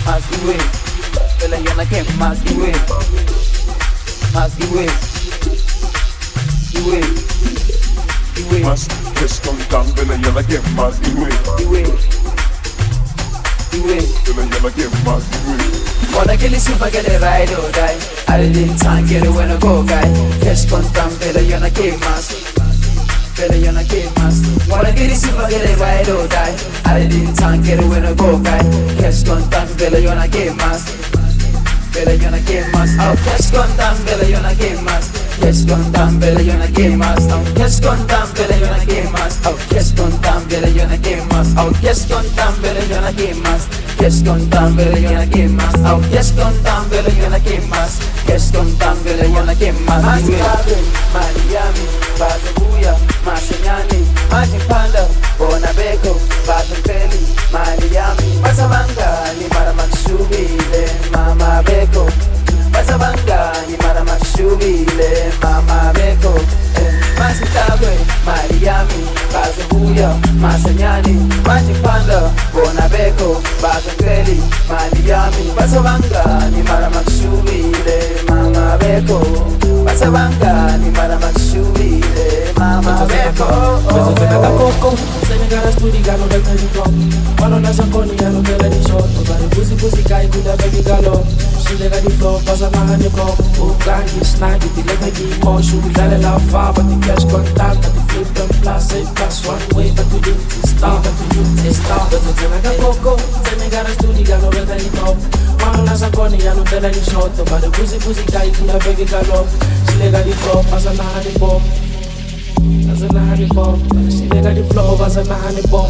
más iwe, vela yana ke más iwe, iwe, iwe. Más descontan, vela yana ke más iwe, Iwe, vela yana ke más iwe. wanna kill it super, get it right or die. I didn't time, get it when I go, guy. Cash contam, vela yana ke más. Vela yana ke más. Wanna kill it super, get it right or die. I didn't time, get it when I go, guy. Cash contam, vela yana ke más. Vela yana ke más. Oh, cash contam, vela yana ke más. Cash contam, vela yana ke más. Oh, cash contam, vela yana ke más. Oh, cash contam, vela yana ke más. Oh, cash contam, vela yana ke más. Cash contam, vela yana ke más. Oh, cash contam, vela yana ke más. Cash contam, vela yana ke más. Masikabe, Miami, Bazabuya, Masanyani, Majipanda, Bonabeko, Bazampeli, Miami, Masabanga, ni mara maksubile, Mama Beko, Masabanga, ni mara maksubile, Mama Beko, Masikabe, Miami, Bazabuya, Masanyani, Majipanda, Bonabeko, Bazampeli, Miami, Masabanga, ni mara maksubile, Mama Beko, Masabanga, ni mara maksubile, Mama Beko. Mezzo coco, se ne gara studi gano del territorio. Quando la saponi gano della di sotto. Gare pusi kai kuda baby galo. Si lega di flow, passa la ne bro. Gangi snagi, ti lega di mo. Shubi dale la fa, but ti cash contact. But ti flip and plus, say plus one way. But tu din ti stop, but tu din ti stop. Se ne coco, se ne gara studi gano del territorio. Quando la saponi gano della di sotto. Gare pusi kai kuda baby galo. Si lega di flow, passa la ne bro. As a honey bomb, she got the flow as a honey bomb.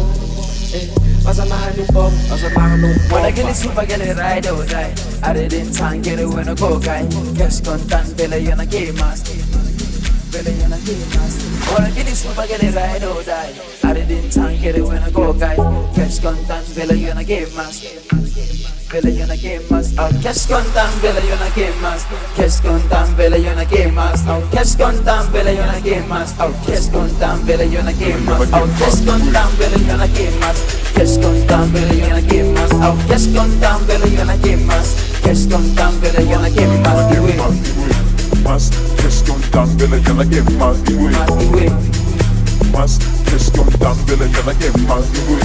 As a honey bomb, as a honey bomb. When I get it super, get it right or die. I didn't time, get it when I go, guy. Cash contant, vela yana ke más. Vela yana ke más. When I get it super, get it right or die. I didn't time, get it when I go, guy. Cash contant, vela yana ke más. Vela yana ke más. Oh, cash contant, vela yana ke más. Cash contant, vela yana ke más. Oh, cash contant, vela yana ke más. Oh, cash contant, vela yana ke más. Oh, cash contant, vela yana ke más. Cash contant, vela yana ke más. Oh, cash contant, vela yana ke más. Cash contant, vela yana ke más. Iwe, Más descontan, vela yana ke más iwe, iwe, más descontan, vela yana ke más iwe.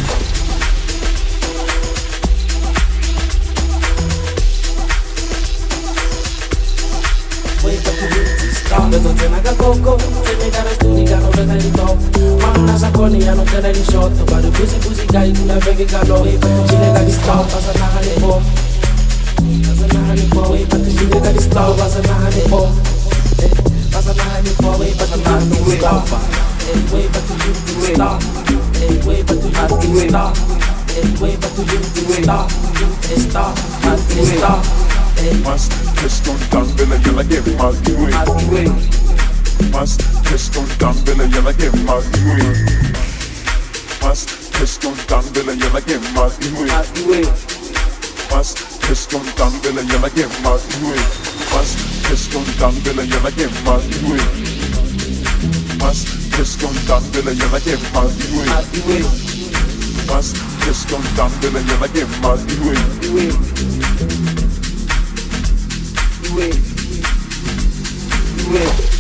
Mezzo cena da coco, se ne gara studi gano del territorio. Quando la saponi gano della di sotto. Gare pusi kai kuda baby galo. Si lega di stop, as a honey bomb. As a honey bomb, but she lega di stop, as a honey bomb. As a honey bomb, but you have to stop. Way, but you have to stop. Way, but you have to stop. Way, but you have to stop. Stop, stop. Más descontan, vela yana ke más iwe, iwe, más descontan, vela yana ke más iwe, más descontan, vela yana ke más iwe, iwe, más descontan, vela yana ke más iwe, más descontan, vela yana ke más iwe, más descontan, vela yana ke más iwe, iwe, más descontan, vela yana ke más iwe. iwe, iwe, iwe.